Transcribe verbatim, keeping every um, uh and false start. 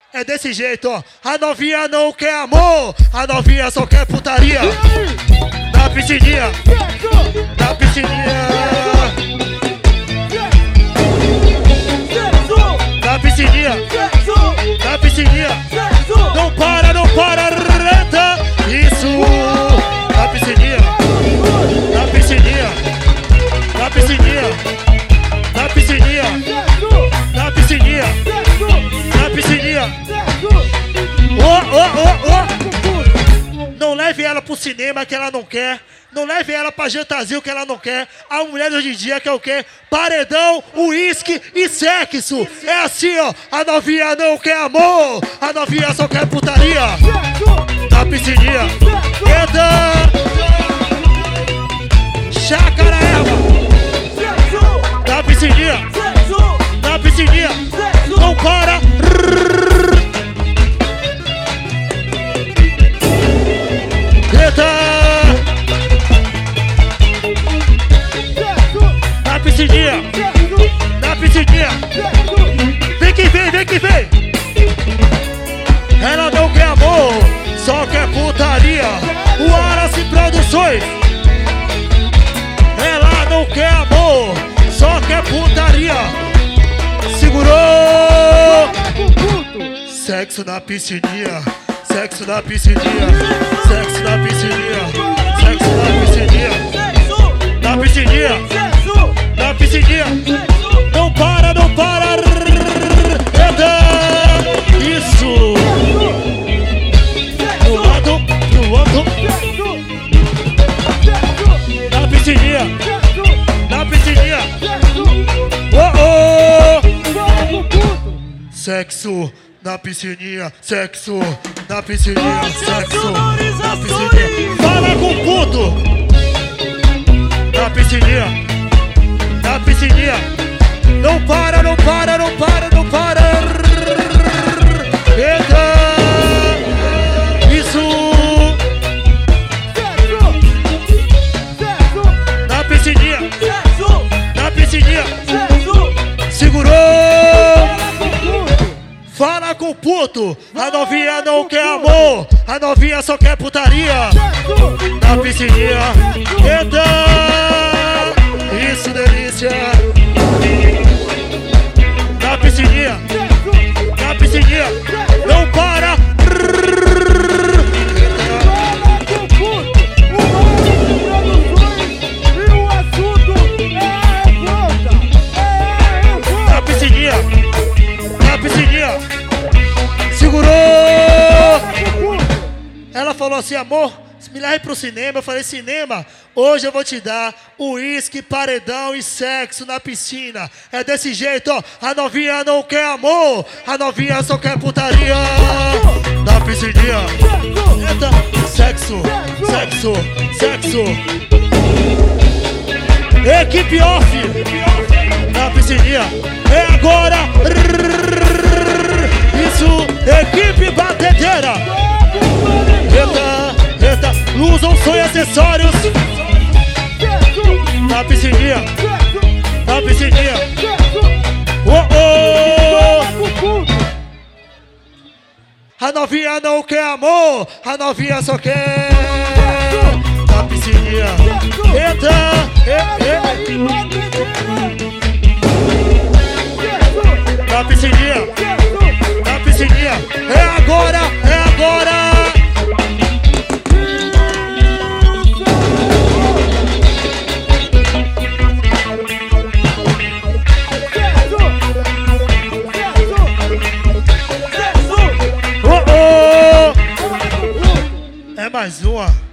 É desse jeito, ó. A novinha não quer amor, a novinha só quer putaria. Na piscininha, na piscininha, na piscininha, na piscininha. Não para, não para, reta. Isso, na piscininha, na piscininha, na piscininha, na piscininha, na piscininha, na piscininha. Oh, oh, oh, oh. Não leve ela pro cinema que ela não quer. Não leve ela pra jantarzinho que ela não quer. A mulher hoje em dia quer o quê? Paredão, uísque e sexo. É assim, ó. A novinha não quer amor, a novinha só quer putaria. Na piscininha. Entra. Chácara erva. Na piscininha. Na piscininha. Não para. Entra. Na piscininha, na piscininha. Vem que vem, vem que vem. Ela não quer amor, só quer putaria. O Wallace Produções. Ela não quer amor, só quer putaria. Segurou. Sexo na piscininha, sexo na piscininha, sexo na piscininha, sexo na piscininha. Na piscininha, na piscininha. Não para, não para. Entra. Isso. Do lado, do outro. Na piscininha, na piscininha. Oh, oh. Sexo na piscininha, sexo na piscininha, sexo na piscininha. Fala com o puto. Na piscininha, na piscininha. Não para, não para, não para, não para. Entra. Isso. Na piscininha, na piscininha. Segurou. Fala com o puto. A novinha não quer amor, a novinha só quer putaria. Na piscininha. Entra. Isso, delícia. Na piscininha, na piscininha. Não para. Na piscininha, na piscininha. Segurou. Ela falou assim, amor, me leve pro cinema. Eu falei, cinema? Hoje eu vou te dar uísque, paredão e sexo na piscina. É desse jeito, ó. A novinha não quer amor, a novinha só quer putaria. Na piscininha. Eita. Sexo, sexo, sexo. Equipe off. Na piscininha. É agora. Isso. Equipe batedeira. Eita, eita. Luz ou som e acessórios. Na piscininha, na piscininha. Oh, oh. A novinha não quer amor, a novinha só quer. Na piscininha. Entra. E, e. Na piscininha, na piscininha. É agora, é agora. Mais uma.